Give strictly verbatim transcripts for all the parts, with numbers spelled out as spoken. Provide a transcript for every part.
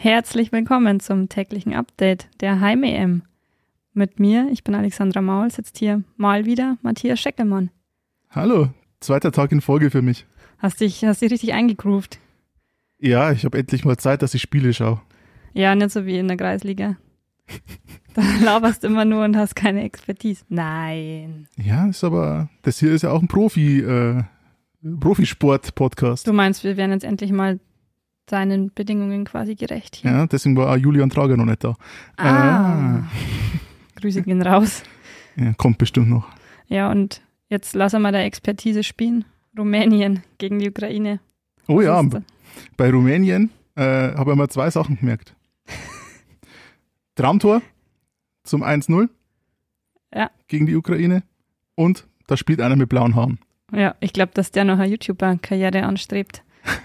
Herzlich willkommen zum täglichen Update der Heim-E M. Mit mir, ich bin Alexandra Maul, sitzt hier mal wieder Matthias Scheckelmann. Hallo, zweiter Tag in Folge für mich. Hast dich, hast dich richtig eingegroovt? Ja, ich habe endlich mal Zeit, dass ich Spiele schaue. Ja, nicht so wie in der Kreisliga. Da laberst immer nur und hast keine Expertise. Nein. Ja, ist aber, das hier ist ja auch ein Profi, äh, Profisport-Podcast. Du meinst, wir werden jetzt endlich mal seinen Bedingungen quasi gerecht hier. Ja, deswegen war auch Julian Trager noch nicht da. Ah. ah. Grüße gehen raus. Ja, kommt bestimmt noch. Ja, und jetzt lassen wir der Expertise spielen. Rumänien gegen die Ukraine. Oh ja, bei Rumänien äh, habe ich mir zwei Sachen gemerkt. Traumtor zum eins null ja. gegen die Ukraine und da spielt einer mit blauen Haaren. Ja, ich glaube, dass der noch eine YouTuber-Karriere anstrebt.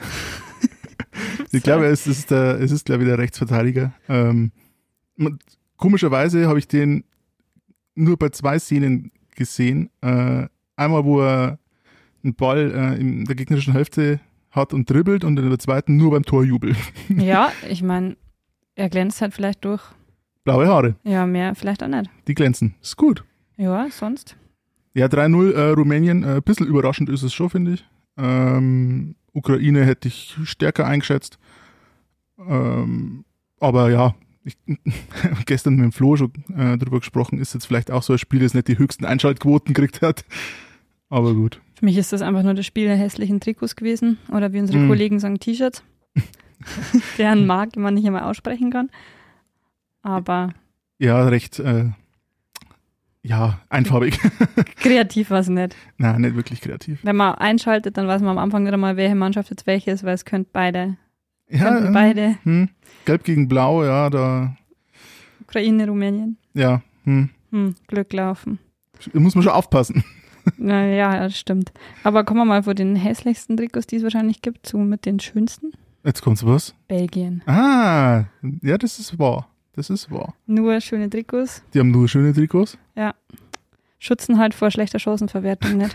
Ich glaube, es ist, der, es ist glaube ich, der Rechtsverteidiger. Ähm, komischerweise habe ich den nur bei zwei Szenen gesehen. Äh, einmal, wo er einen Ball äh, in der gegnerischen Hälfte hat und dribbelt und in der zweiten nur beim Torjubel. Ja, ich meine, er glänzt halt vielleicht durch. Blaue Haare. Ja, mehr vielleicht auch nicht. Die glänzen. Ist gut. Ja, sonst? Ja, drei null äh, Rumänien. Ein äh, bisschen überraschend ist es schon, finde ich. Ähm, Ukraine hätte ich stärker eingeschätzt. Ähm, aber ja, ich gestern mit dem Flo schon äh, drüber gesprochen, ist jetzt vielleicht auch so ein Spiel, das nicht die höchsten Einschaltquoten gekriegt hat. Aber gut. Für mich ist das einfach nur das Spiel der hässlichen Trikots gewesen. Oder wie unsere mm. Kollegen sagen, T-Shirts. Deren Marke man nicht immer aussprechen kann. Aber. Ja, recht, äh, ja, einfarbig. Kreativ war es nicht. Nein, nicht wirklich kreativ. Wenn man einschaltet, dann weiß man am Anfang nicht einmal, welche Mannschaft jetzt welche ist, weil es könnte beide. Ja, könnten beide. Hm. Gelb gegen Blau, ja, da. Ukraine, Rumänien. Ja. Hm. Hm, Glück laufen. Da muss man schon aufpassen. Naja, das stimmt. Aber kommen wir mal vor den hässlichsten Trikots, die es wahrscheinlich gibt, zu mit den schönsten. Jetzt kommt's was? Belgien. Ah, ja, das ist wahr. Das ist wahr. Nur schöne Trikots. Die haben nur schöne Trikots? Ja. Schützen halt vor schlechter Chancenverwertung nicht.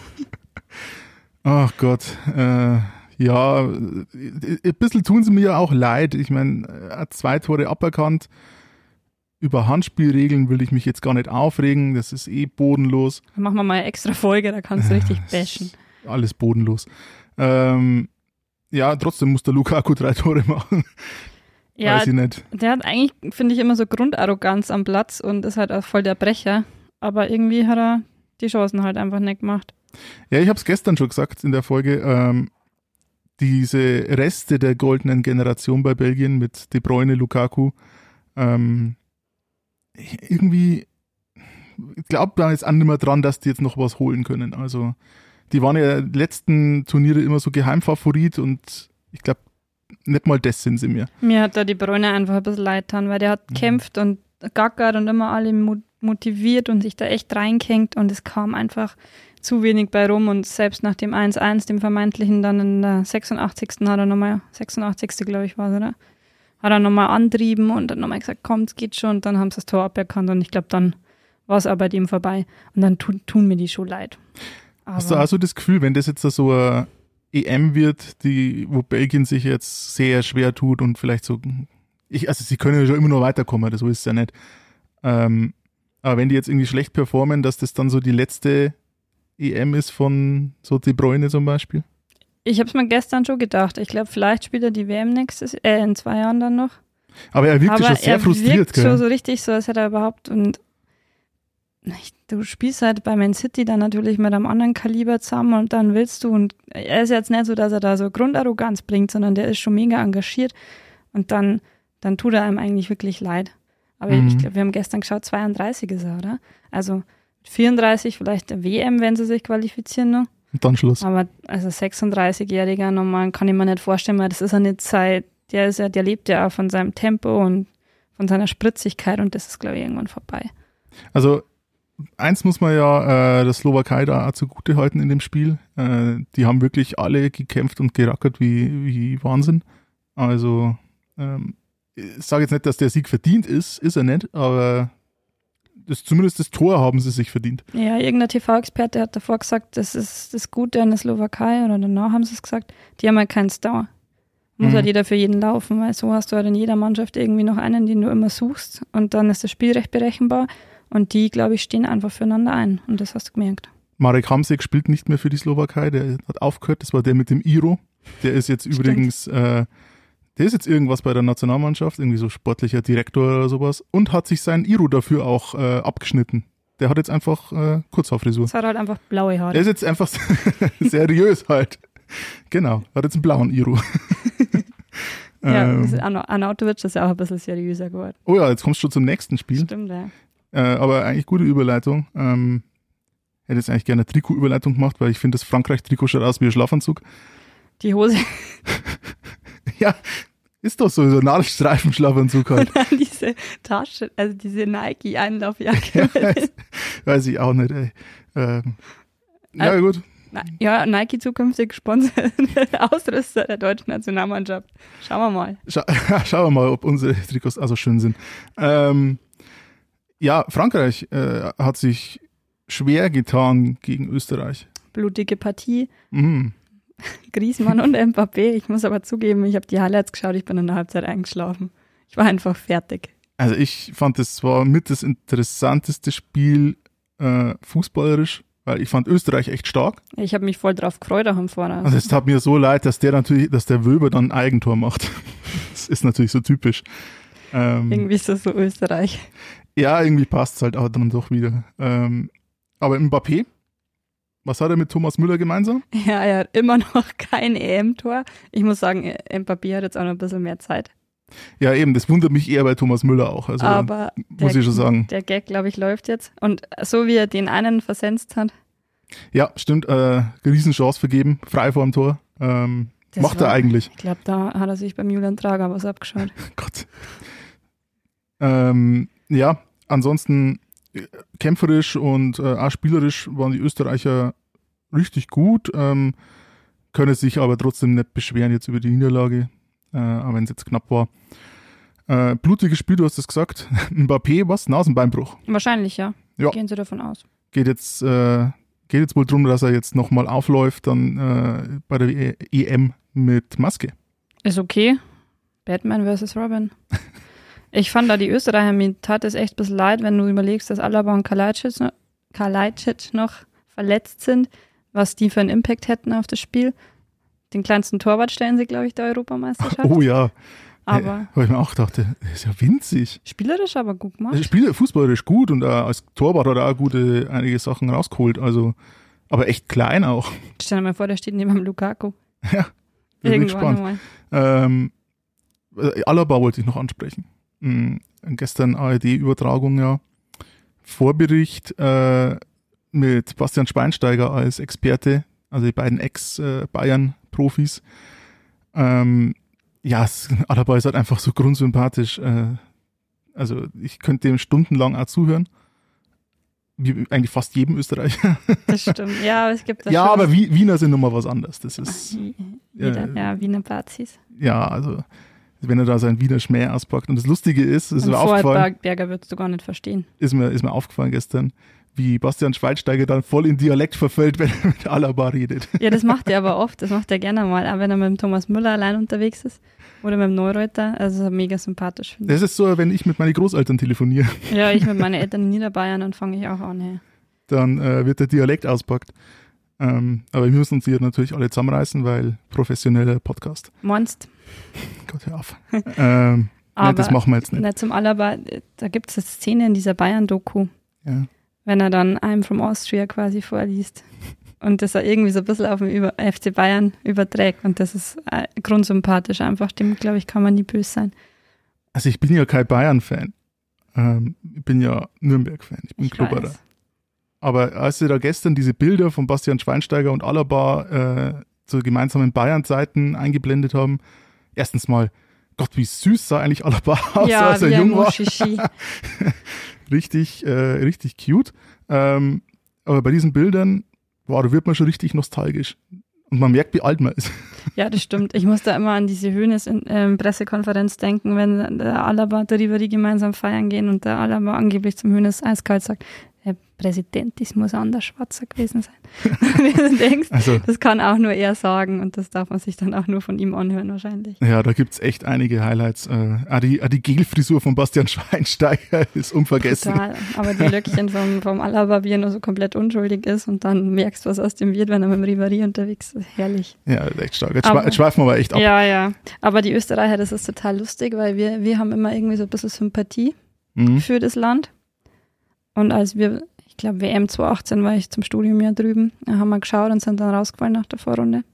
Ach Gott. Äh, ja, ein bisschen tun sie mir ja auch leid. Ich meine, zwei Tore aberkannt. Über Handspielregeln will ich mich jetzt gar nicht aufregen. Das ist eh bodenlos. Dann machen wir mal eine extra Folge, da kannst du richtig bashen. Alles bodenlos. Ähm, ja, trotzdem muss der Lukaku drei Tore machen. Ja, weiß ich nicht. Der hat eigentlich, finde ich, immer so Grundarroganz am Platz und ist halt auch voll der Brecher. Aber irgendwie hat er die Chancen halt einfach nicht gemacht. Ja, ich habe es gestern schon gesagt in der Folge. Ähm, diese Reste der goldenen Generation bei Belgien mit De Bruyne, Lukaku, ähm, irgendwie, ich glaube da jetzt auch nicht mehr dran, dass die jetzt noch was holen können. Also die waren ja die letzten Turniere immer so Geheimfavorit und ich glaube, nicht mal das sind sie mir. Mir hat da die Bruyne einfach ein bisschen leid getan, weil der hat gekämpft mhm. und gackert und immer alle motiviert und sich da echt reinkängt und es kam einfach zu wenig bei rum und selbst nach dem eins eins, dem vermeintlichen, dann in der sechsundachtzigsten hat er nochmal, sechsundachtzigste glaube ich war es, oder? Hat er nochmal antrieben und dann nochmal gesagt, komm, es geht schon und dann haben sie das Tor aberkannt und ich glaube, dann war es auch bei dem vorbei und dann tun, tun mir die schon leid. Aber hast du also das Gefühl, wenn das jetzt so ein E M wird, die, wo Belgien sich jetzt sehr schwer tut und vielleicht so, ich, also sie können ja schon immer nur weiterkommen, so ist es ja nicht. Ähm, aber wenn die jetzt irgendwie schlecht performen, dass das dann so die letzte E M ist von so De Bruyne zum Beispiel? Ich habe es mir gestern schon gedacht. Ich glaube, vielleicht spielt er die W M nächstes, äh, in zwei Jahren dann noch. Aber er wirkt aber schon sehr er frustriert. Wirkt gell? schon so richtig so, als hätte er überhaupt und ich, du spielst halt bei Man City dann natürlich mit einem anderen Kaliber zusammen und dann willst du und er ist jetzt nicht so, dass er da so Grundarroganz bringt, sondern der ist schon mega engagiert und dann, dann tut er einem eigentlich wirklich leid. Aber mhm. ich glaube, wir haben gestern geschaut, zweiunddreißig ist er, oder? Also vierunddreißig vielleicht der W M, wenn sie sich qualifizieren noch. Und dann Schluss. Aber also sechsunddreißigjähriger normal kann ich mir nicht vorstellen, weil das ist ja nicht Zeit, der ist ja, der lebt ja auch von seinem Tempo und von seiner Spritzigkeit und das ist, glaube ich, irgendwann vorbei. Also eins muss man ja äh, der Slowakei da auch zugute halten in dem Spiel. Äh, die haben wirklich alle gekämpft und gerackert wie, wie Wahnsinn. Also ähm, ich sage jetzt nicht, dass der Sieg verdient ist, ist er nicht, aber das, zumindest das Tor haben sie sich verdient. Ja, irgendein T V-Experte hat davor gesagt, das ist das Gute an der Slowakei oder danach haben sie es gesagt, die haben ja keinen Star. Muss Mhm. halt jeder für jeden laufen, weil so hast du halt in jeder Mannschaft irgendwie noch einen, den du immer suchst und dann ist das Spiel recht berechenbar und die, glaube ich, stehen einfach füreinander ein und das hast du gemerkt. Marek Hamsik spielt nicht mehr für die Slowakei, der hat aufgehört, das war der mit dem Iro. Der ist jetzt Stimmt. übrigens, äh, der ist jetzt irgendwas bei der Nationalmannschaft, irgendwie so sportlicher Direktor oder sowas und hat sich sein Iro dafür auch äh, abgeschnitten. Der hat jetzt einfach äh, Kurzhaarfrisur. Es hat halt einfach blaue Haare. Der ist jetzt einfach seriös halt. Genau, hat jetzt einen blauen Iro. Ja, ähm, das ist Arno- Arnautovic ist ja auch ein bisschen seriöser geworden. oh ja, jetzt kommst du schon zum nächsten Spiel. Stimmt, ja. Äh, aber eigentlich gute Überleitung. Ähm, hätte jetzt eigentlich gerne eine Trikot-Überleitung gemacht, weil ich finde, das Frankreich-Trikot schaut aus wie ein Schlafanzug. Die Hose Ja, ist doch so, so ein Nadelstreifen-Schlafanzug halt. und dann diese Tasche, also diese Nike-Einlaufjacke. Ja, weiß ich auch nicht, ey. Ähm, ja, Also- gut. Na, ja, Nike zukünftig Sponsor, Ausrüster der deutschen Nationalmannschaft. Schauen wir mal. Scha schauen wir mal, ob unsere Trikots also schön sind. Ähm, ja, Frankreich äh, hat sich schwer getan gegen Österreich. Blutige Partie. Mhm. Griezmann und Mbappé. Ich muss aber zugeben, ich habe die Highlights geschaut, ich bin in der Halbzeit eingeschlafen. Ich war einfach fertig. Also ich fand, das war mit das interessanteste Spiel äh, fußballerisch, weil ich fand Österreich echt stark. Ich habe mich voll drauf gefreut auch im Voraus. Also es tat mir so leid, dass der natürlich, dass der Wöber dann ein Eigentor macht. Das ist natürlich so typisch. Ähm, Irgendwie ist das so Österreich. ja, irgendwie passt es halt auch dann doch wieder. Ähm, aber Mbappé, was hat er mit Thomas Müller gemeinsam? Ja, er hat immer noch kein E M-Tor. Ich muss sagen, Mbappé hat jetzt auch noch ein bisschen mehr Zeit. Ja, eben, das wundert mich eher bei Thomas Müller auch. Also Aber muss der, ich schon sagen. der Gag, glaube ich, läuft jetzt. Und so wie er den einen versenzt hat, Ja, stimmt, äh, Riesenchance vergeben, frei vor dem Tor. Ähm, Das macht war- er eigentlich. ich glaube, da hat er sich beim Julian Trager was abgeschaut. Gott. Ähm, ja, ansonsten äh, kämpferisch und äh, auch spielerisch waren die Österreicher richtig gut, ähm, können sich aber trotzdem nicht beschweren jetzt über die Niederlage, äh, auch wenn es jetzt knapp war. Äh, blutiges Spiel, du hast es gesagt. Mbappé, was? Nasenbeinbruch. Wahrscheinlich, ja. Ja. Gehen Sie davon aus. Geht jetzt, äh, geht jetzt wohl darum, dass er jetzt nochmal aufläuft, dann äh, bei der E- EM mit Maske. Ist okay. Batman versus Robin. Ich fand da die Österreicher, mir tat es echt ein bisschen leid, wenn du überlegst, dass Alaba und Kalajdzic noch, Kalajdzic noch verletzt sind, was die für einen Impact hätten auf das Spiel. Den kleinsten Torwart stellen sie, glaube ich, der Europameisterschaft. Oh ja, Aber habe ich mir auch gedacht, der ist ja winzig. spielerisch aber gut Er gemacht. spielt fußballerisch gut und äh, als Torwart hat er auch gute, einige Sachen rausgeholt, also, aber echt klein auch. Stell dir mal vor, der steht neben dem Lukaku. Ja, bin Irgendwann gespannt. mal. Ähm, äh, Alaba wollte ich noch ansprechen. Mhm, gestern A R D-Übertragung, ja. Vorbericht äh, mit Bastian Schweinsteiger als Experte, also die beiden Ex-Bayern-Profis. Ähm, ja, es, Alaba ist halt einfach so grundsympathisch. Äh, also ich könnte dem stundenlang auch zuhören. Wie eigentlich fast jedem Österreicher. Das stimmt. Ja, aber es gibt das Ja, schon. aber Wi- Wiener sind nochmal was anderes. Das ist, Wieder, äh, ja, Wiener Bazis. ja, also wenn er da sein Wiener Schmäh auspackt. Und das Lustige ist, ist Und mir aufgefallen, Vorarlberger würdest du gar nicht verstehen. ist mir, ist mir aufgefallen gestern, wie Bastian Schweinsteiger dann voll in Dialekt verfällt, wenn er mit Alaba redet. Ja, das macht er aber oft. Das macht er gerne mal. Auch wenn er mit dem Thomas Müller allein unterwegs ist. Oder mit dem Neureuter. Also mega sympathisch. Finde Das ist so, wenn ich mit meinen Großeltern telefoniere, ich. Ja, ich mit meinen Eltern in Niederbayern, dann fange ich auch an. Hey. dann äh, wird der Dialekt auspackt. Ähm, aber wir müssen uns hier natürlich alle zusammenreißen, weil professioneller Podcast. Meinst Gott, hör auf. ähm, aber nee, das machen wir jetzt nicht. nicht zum Alaba, da gibt es eine Szene in dieser Bayern-Doku, Ja. wenn er dann I'm from Austria quasi vorliest. Und das er irgendwie so ein bisschen auf den Über- F C Bayern überträgt. Und das ist äh, grundsympathisch einfach. Dem, glaube ich, kann man nie böse sein. Also ich bin ja kein Bayern-Fan. Ähm, ich bin ja Nürnberg-Fan. Ich bin Ich Klubberer. weiß. Aber als sie da gestern diese Bilder von Bastian Schweinsteiger und Alaba äh, zu gemeinsamen Bayern-Zeiten eingeblendet haben, erstens mal, Gott, wie süß sah eigentlich Alaba aus, Ja, als wie er ein jung war. Muschichi. Richtig, äh, richtig cute. Ähm, aber bei diesen Bildern, wow, da wird man schon richtig nostalgisch. Und man merkt, wie alt man ist. Ja, das stimmt. Ich muss da immer an diese Hoeneß-Pressekonferenz denken, wenn der Alaba, der Ribery gemeinsam feiern gehen und der Alaba angeblich zum Hoeneß eiskalt sagt, der Präsident, das muss anders Schwarzer gewesen sein. Und du denkst, also, das kann auch nur er sagen und das darf man sich dann auch nur von ihm anhören wahrscheinlich. Ja, da gibt es echt einige Highlights. Äh, auch die, auch die Gelfrisur von Bastian Schweinsteiger ist unvergessen. Total, aber die Löckchen vom, vom Alaba, wie er nur so komplett unschuldig ist und dann merkst, was aus dem wird, wenn er mit dem Ribéry unterwegs ist. Herrlich. Ja, echt stark. Jetzt, aber, jetzt schweifen wir aber echt ab. Ja, ja. Aber die Österreicher, das ist total lustig, weil wir, wir haben immer irgendwie so ein bisschen Sympathie mhm. für das Land. Und als wir Ich glaube, W M zwanzig achtzehn war ich zum Studium ja drüben. Da haben wir geschaut und sind dann rausgefallen nach der Vorrunde.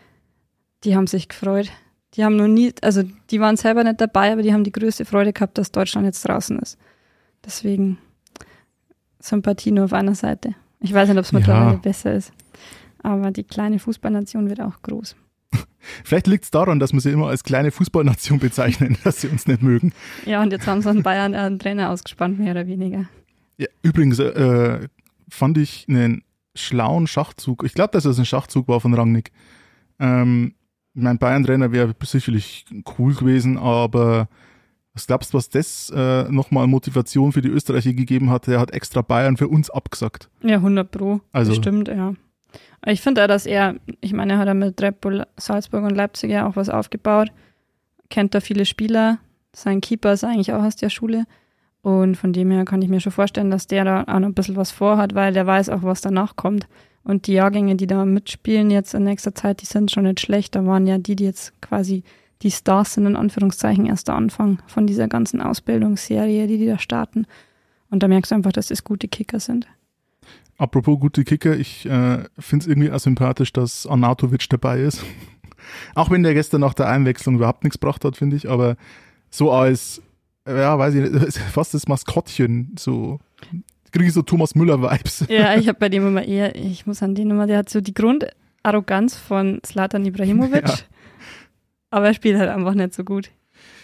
Die haben sich gefreut. Die haben noch nie, also die waren selber nicht dabei, aber die haben die größte Freude gehabt, dass Deutschland jetzt draußen ist. Deswegen Sympathie nur auf einer Seite. Ich weiß nicht, ob es mittlerweile ja. besser ist. Aber die kleine Fußballnation wird auch groß. Vielleicht liegt es daran, dass wir sie immer als kleine Fußballnation bezeichnen, dass sie uns nicht mögen. Ja, und jetzt haben sie in Bayern einen Trainer ausgespannt, mehr oder weniger. Ja, übrigens äh, fand ich einen schlauen Schachzug. Ich glaube, dass es ein Schachzug war von Rangnick. Ähm, mein Bayern-Trainer wäre sicherlich cool gewesen, aber was glaubst du, was das äh, nochmal Motivation für die Österreicher gegeben hat? Der hat extra Bayern für uns abgesagt. Ja, hundert Pro. Also, bestimmt, ja. Ich finde auch, dass er, ich meine, er hat ja mit Red Bull Salzburg und Leipzig ja auch was aufgebaut. Kennt da viele Spieler. Sein Keeper ist eigentlich auch aus der Schule. Und von dem her kann ich mir schon vorstellen, dass der da auch noch ein bisschen was vorhat, weil der weiß auch, was danach kommt. Und die Jahrgänge, die da mitspielen jetzt in nächster Zeit, die sind schon nicht schlecht. Da waren ja die, die jetzt quasi die Stars sind, in Anführungszeichen, erst der Anfang von dieser ganzen Ausbildungsserie, die die da starten. Und da merkst du einfach, dass es gute Kicker sind. Apropos gute Kicker, ich äh, finde es irgendwie auch sympathisch, dass Arnautovic dabei ist. Auch wenn der gestern nach der Einwechslung überhaupt nichts gebracht hat, finde ich. Aber so als ja, weiß ich nicht, fast das Maskottchen, so, kriege ich so Thomas Müller-Vibes. Ja, ich habe bei dem immer eher, ich muss an den immer, der hat so die Grundarroganz von Zlatan Ibrahimovic, ja. Aber er spielt halt einfach nicht so gut.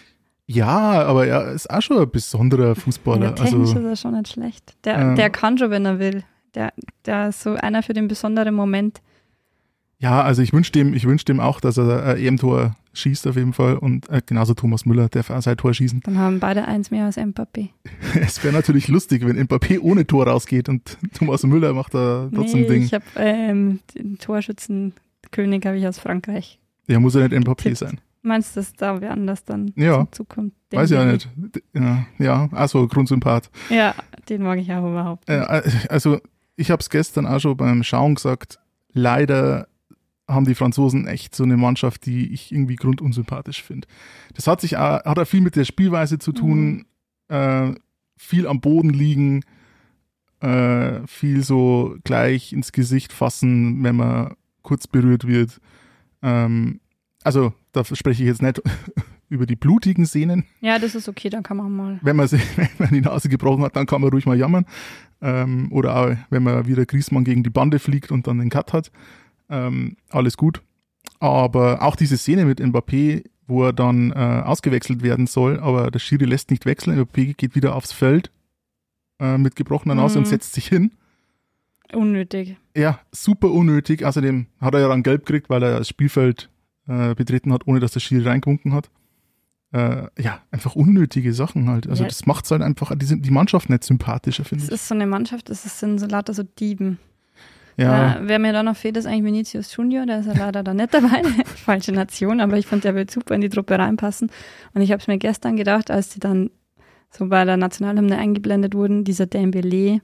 Ja, aber er ist auch schon ein besonderer Fußballer. Ja, technisch also, ist er schon nicht schlecht. Der, äh, der kann schon, wenn er will. Der, der ist so einer für den besonderen Moment. Ja, also ich wünsche dem, ich wünsch dem auch, dass er ein E M-Tor schießt auf jeden Fall und äh, genauso Thomas Müller darf auch sein Tor schießen. Dann haben beide eins mehr als Mbappé. Es wäre natürlich lustig, wenn Mbappé ohne Tor rausgeht und Thomas Müller macht da trotzdem nee, Ding. ich habe ähm, den Torschützenkönig habe ich aus Frankreich. Ja, muss ja nicht Mbappé Tippt. sein. Meinst du, dass da wer anders dann ja. zukommt? Weiß ich ja nicht. Ja, ja, also Grundsympath. Ja, den mag ich auch überhaupt nicht. Äh, also ich habe es gestern auch schon beim Schauen gesagt, leider haben die Franzosen echt so eine Mannschaft, die ich irgendwie grundunsympathisch finde. Das hat sich auch, hat auch viel mit der Spielweise zu tun, mhm. äh, viel am Boden liegen, äh, viel so gleich ins Gesicht fassen, wenn man kurz berührt wird. Ähm, also da spreche ich jetzt nicht über die blutigen Szenen. Ja, das ist okay, dann kann man mal. Wenn man, sich, wenn man die Nase gebrochen hat, dann kann man ruhig mal jammern. Ähm, oder auch, wenn man wieder Griezmann gegen die Bande fliegt und dann den Cut hat. Ähm, alles gut. Aber auch diese Szene mit Mbappé, wo er dann äh, ausgewechselt werden soll, aber der Schiri lässt nicht wechseln. Mbappé geht wieder aufs Feld äh, mit gebrochener Nase mhm. und setzt sich hin. Unnötig. Ja, super unnötig. Außerdem hat er ja dann gelb gekriegt, weil er das Spielfeld äh, betreten hat, ohne dass der Schiri reingewunken hat. Äh, ja, einfach unnötige Sachen halt. Also ja. Das macht es halt einfach die, die Mannschaft nicht sympathischer, finde ich. Es ist so eine Mannschaft, es sind so lauter so Dieben. Ja. Ja, wer mir da noch fehlt, ist eigentlich Vinicius Junior, der ist ja leider da nicht dabei, falsche Nation, aber ich finde, der wird super in die Truppe reinpassen. Und ich habe es mir gestern gedacht, als die dann so bei der Nationalhymne eingeblendet wurden, dieser Dembélé,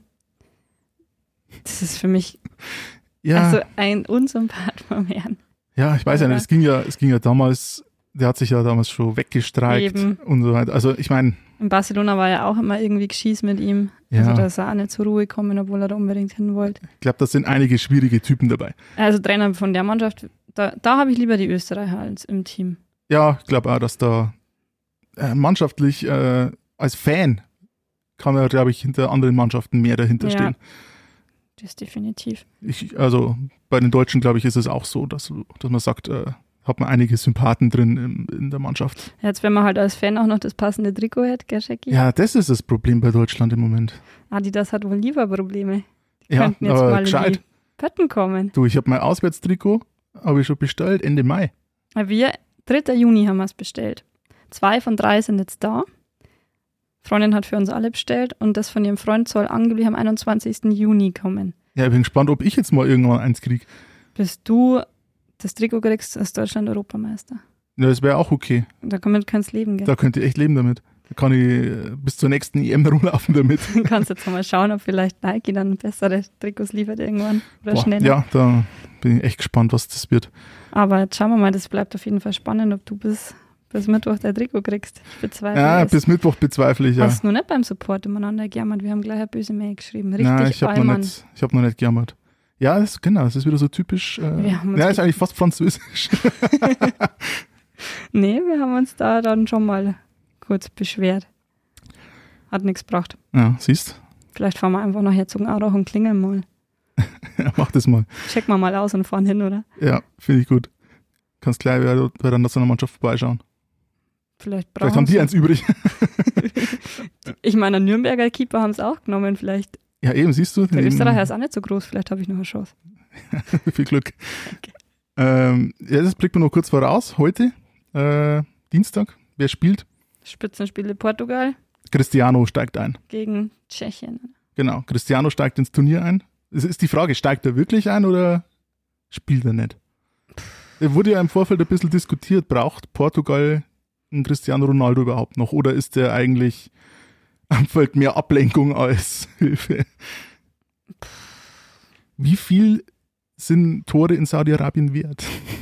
das ist für mich ja. also ein Unsympath vom Herrn. Ja, ich weiß ja nicht, es ging ja, es ging ja damals, der hat sich ja damals schon weggestreikt Eben. und so weiter. Also ich meine, in Barcelona war ja auch immer irgendwie Geschieß mit ihm. Ja. Also da ist er auch nicht zur Ruhe gekommen, obwohl er da unbedingt hin wollte. Ich glaube, da sind einige schwierige Typen dabei. Also Trainer von der Mannschaft, da, da habe ich lieber die Österreicher als im Team. Ja, ich glaube auch, dass da äh, mannschaftlich äh, als Fan kann er, glaube ich, hinter anderen Mannschaften mehr dahinter ja. stehen. Das ist definitiv. Ich, also bei den Deutschen, glaube ich, ist es auch so, dass, dass man sagt, äh, hat man einige Sympathen drin in, in der Mannschaft. Jetzt, wenn man halt als Fan auch noch das passende Trikot hat, gell, Schecki? Ja, das ist das Problem bei Deutschland im Moment. Adidas hat wohl Lieferprobleme. Die ja, könnten jetzt aber mal gescheit. in die Pötten kommen. Du, ich habe mein Auswärtstrikot, habe ich schon bestellt, Ende Mai. Wir, dritter Juni haben wir es bestellt. Zwei von drei sind jetzt da. Freundin hat für uns alle bestellt und das von ihrem Freund soll angeblich am einundzwanzigsten Juni kommen. Ja, ich bin gespannt, ob ich jetzt mal irgendwann eins kriege. Bis du das Trikot kriegst, ist Deutschland Europameister. Ja, das wäre auch okay. Da damit kannst du leben, gell? Da könnt ihr echt leben damit. Da kann ich bis zur nächsten E M rumlaufen damit. Du kannst jetzt mal schauen, ob vielleicht Nike dann bessere Trikots liefert irgendwann oder Boah, schneller. ja, da bin ich echt gespannt, was das wird. Aber jetzt schauen wir mal, das bleibt auf jeden Fall spannend, ob du bis, bis Mittwoch dein Trikot kriegst. Ich bezweifle Ja, es. bis Mittwoch bezweifle ich, ja. Hast du noch nicht beim Support umeinander gejammert? Wir haben gleich eine böse Mail geschrieben. Richtig Nein, ich habe noch Allmann. nicht, ich hab noch nicht gejammert. Ja, das, genau, das ist wieder so typisch. Äh, Wir haben uns ja, ist eigentlich fast französisch. Nee, wir haben uns da dann schon mal kurz beschwert. Hat nichts gebracht. Ja, siehst. Vielleicht fahren wir einfach nach Herzogenaurach und klingeln mal. Ja, mach das mal. Checken wir mal aus und fahren hin, oder? Ja, finde ich gut. Kannst gleich bei bei der Nationalmannschaft vorbeischauen. Vielleicht Vielleicht brauchen haben die sie- eins übrig. Ich meine, Nürnberger Keeper haben es auch genommen. Vielleicht. Ja, eben, siehst du. Der Den- Österreicher ist auch nicht so groß. Vielleicht habe ich noch eine Chance. Viel Glück. Danke. Ähm, ja, das blicken wir noch kurz voraus. Heute, äh, Dienstag, wer spielt? Spitzenspiele Portugal Cristiano steigt ein. gegen Tschechien. Genau, Cristiano steigt ins Turnier ein. Es ist die Frage, steigt er wirklich ein oder spielt er nicht? Er wurde ja im Vorfeld ein bisschen diskutiert, braucht Portugal einen Cristiano Ronaldo überhaupt noch oder ist der eigentlich am Feld mehr Ablenkung als Hilfe? Wie viel sind Tore in Saudi-Arabien wert?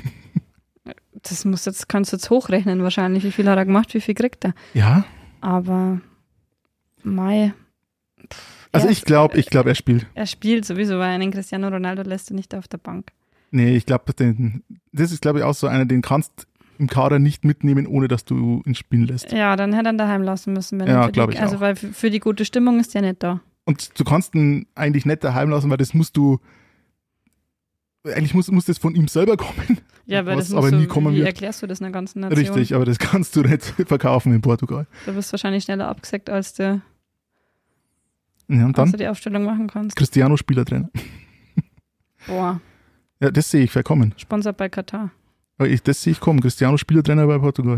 Das muss jetzt, kannst du jetzt hochrechnen wahrscheinlich. Wie viel hat er gemacht, wie viel kriegt er? Ja, Aber Mai. also er ich ist- glaube, ich glaube, er spielt. Er spielt sowieso, weil einen Cristiano Ronaldo lässt du nicht auf der Bank. Nee, ich glaube, das ist, glaube ich, auch so einer, den kannst im Kader nicht mitnehmen, ohne dass du ihn spielen lässt. Ja, dann hätte er ihn daheim lassen müssen. Wenn Ja, er für die- glaub ich Also, auch. weil für, für die gute Stimmung ist der nicht da. Und du kannst ihn eigentlich nicht daheim lassen, weil das musst du, eigentlich muss, muss das von ihm selber kommen. Ja, weil Was das musst aber du, nie kommen wie wird. erklärst du das einer ganzen Nation? Richtig, aber das kannst du nicht verkaufen in Portugal. Du bist wahrscheinlich schneller abgesackt, als du, Ja, und als du dann die Aufstellung machen kannst. Cristiano Spielertrainer. Boah, Ja, das sehe ich verkommen. sponsert bei Katar. Aber ich, das sehe ich kommen. Cristiano Spielertrainer bei Portugal.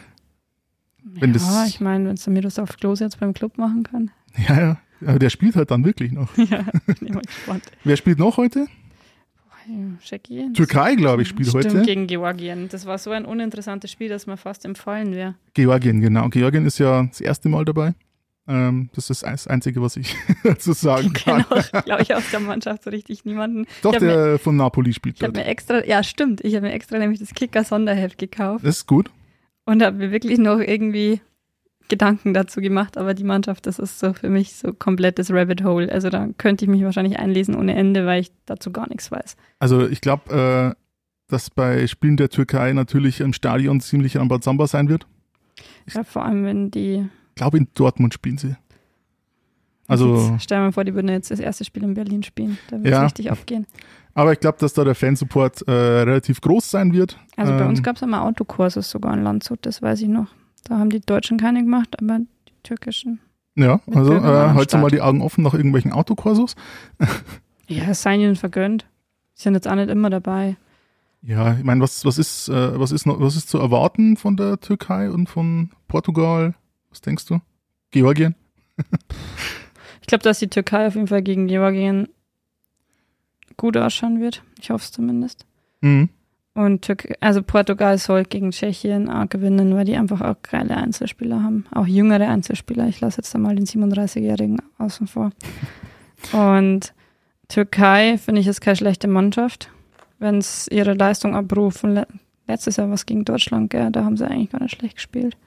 Wenn ja, das- ich meine, wenn es der Miroslav Klose jetzt beim Club machen kann. Ja, ja. Aber der spielt halt dann wirklich noch. Ja, bin ich mal gespannt. Wer spielt noch heute? Ja, Tschechien. Türkei, glaube ich, spielt Stimmt, heute. gegen Georgien. Das war so ein uninteressantes Spiel, dass man fast empfallen wäre. Georgien, genau. Georgien ist ja das erste Mal dabei. Ähm, das ist das Einzige, was ich dazu sagen kann. Genau, glaube ich, aus der Mannschaft so richtig niemanden. Doch, ich habe mir, der von Napoli spielt ich hab dort. mir extra, ja stimmt, ich habe mir extra nämlich das Kicker-Sonderheft gekauft Das ist gut. und habe mir wirklich noch irgendwie Gedanken dazu gemacht, aber die Mannschaft, das ist so für mich so komplettes Rabbit Hole. Also da könnte ich mich wahrscheinlich einlesen ohne Ende, weil ich dazu gar nichts weiß. Also ich glaube, äh, dass bei Spielen der Türkei natürlich im Stadion ziemlich Rambazamba sein wird. Ich glaube vor allem, wenn die, Ich glaube, in Dortmund spielen sie. Also, jetzt, stell dir mal vor, die würden jetzt das erste Spiel in Berlin spielen. Da wird es Ja. richtig abgehen. aber ich glaube, dass da der Fansupport äh, relativ groß sein wird. Also bei Ähm, uns gab es immer Autokurses sogar in Landshut, das weiß ich noch. Da haben die Deutschen keine gemacht, aber die türkischen. Ja, mit also Bürgern äh, am haltet mal Start. die Augen offen nach irgendwelchen Autokursus. Ja, es sei ihnen vergönnt. Die sind jetzt auch nicht immer dabei. Ja, ich meine, was, was, ist, äh, was, ist noch, was ist zu erwarten von der Türkei und von Portugal? Was denkst du? Georgien? Ich glaube, dass die Türkei auf jeden Fall gegen Georgien gut ausschauen wird. Ich hoffe es zumindest. Mhm. Und Türk also Portugal soll gegen Tschechien auch gewinnen, weil die einfach auch geile Einzelspieler haben. Auch jüngere Einzelspieler. Ich lasse jetzt da mal den siebenunddreißigjährigen außen vor. Und Türkei, finde ich, ist keine schlechte Mannschaft. Wenn es ihre Leistung abrufen. Le letztes Jahr was gegen Deutschland, gell, da haben sie eigentlich gar nicht schlecht gespielt.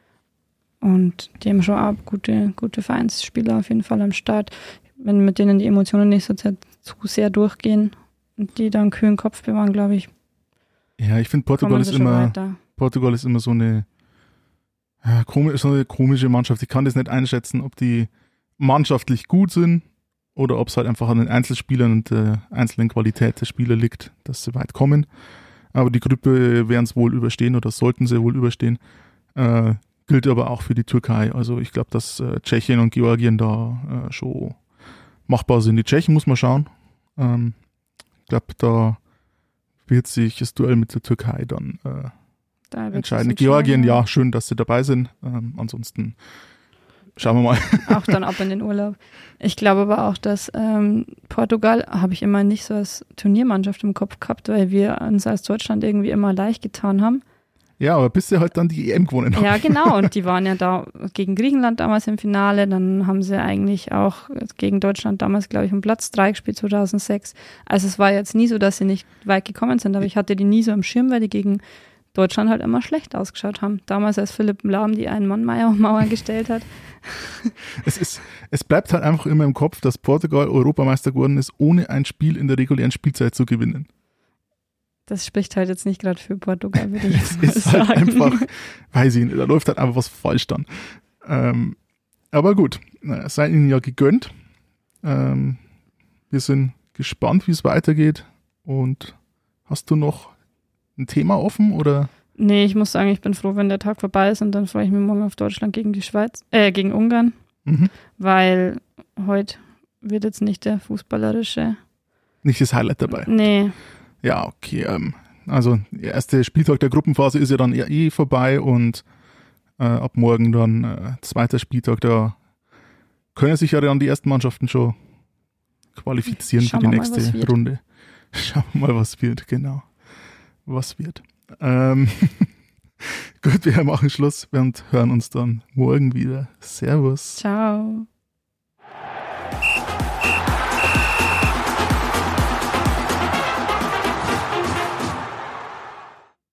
Und die haben schon auch gute, gute Vereinsspieler auf jeden Fall am Start. Wenn mit denen die Emotionen nicht so sehr, zu sehr durchgehen und die dann einen kühlen Kopf bewahren, glaube ich, Ja, ich finde Portugal kommen ist sie schon immer, weiter. Portugal ist immer so eine, ja, komisch, so eine komische Mannschaft. Ich kann das nicht einschätzen, ob die mannschaftlich gut sind oder ob es halt einfach an den Einzelspielern und der einzelnen Qualität der Spieler liegt, dass sie weit kommen. Aber die Gruppe werden es wohl überstehen oder sollten sie wohl überstehen. Äh, gilt aber auch für die Türkei. Also ich glaube, dass äh, Tschechien und Georgien da äh, schon machbar sind. Die Tschechen muss man schauen. Ähm, ich glaube, da wird sich das Duell mit der Türkei dann äh, Da wird entscheiden. es Georgien, entscheiden. ja, schön, dass sie dabei sind. Ähm, ansonsten Schauen wir mal. Auch dann ab in den Urlaub. Ich glaube aber auch, dass ähm, Portugal habe ich immer nicht so als Turniermannschaft im Kopf gehabt, weil wir uns als Deutschland irgendwie immer leicht getan haben. Ja, aber bis sie halt dann die E M gewonnen haben. Ja, genau. Und die waren ja da gegen Griechenland damals im Finale. Dann haben sie eigentlich auch gegen Deutschland damals, glaube ich, um Platz drei gespielt, zweitausendsechs. Also es war jetzt nie so, dass sie nicht weit gekommen sind, aber ich hatte die nie so im Schirm, weil die gegen Deutschland halt immer schlecht ausgeschaut haben. Damals, als Philipp Lahm die Ein-Mann-Mauer gestellt hat. Es ist, es bleibt halt einfach immer im Kopf, dass Portugal Europameister geworden ist, ohne ein Spiel in der regulären Spielzeit zu gewinnen. Das spricht halt jetzt nicht gerade für Portugal, würde ich Es mal ist sagen. halt einfach, weiß ich nicht, da läuft halt einfach was falsch dann. Ähm, aber gut, es sei ihnen ja gegönnt. Ähm, wir sind gespannt, wie es weitergeht. Und hast du noch ein Thema offen oder? Nee, ich muss sagen, ich bin froh, wenn der Tag vorbei ist und dann freue ich mich morgen auf Deutschland gegen die Schweiz, äh, gegen Ungarn, Mhm. weil heute wird jetzt nicht der fußballerische. Nicht das Highlight dabei. Nee, Ja, okay. Ähm, also der erste Spieltag der Gruppenphase ist ja dann eh vorbei und äh, ab morgen dann äh, zweiter Spieltag, da können sich ja dann die ersten Mannschaften schon qualifizieren Schauen für die wir mal, was nächste wird. Runde. Schauen wir mal, was wird, genau. Was wird. Ähm, gut, wir machen Schluss und hören uns dann morgen wieder. Servus. ciao.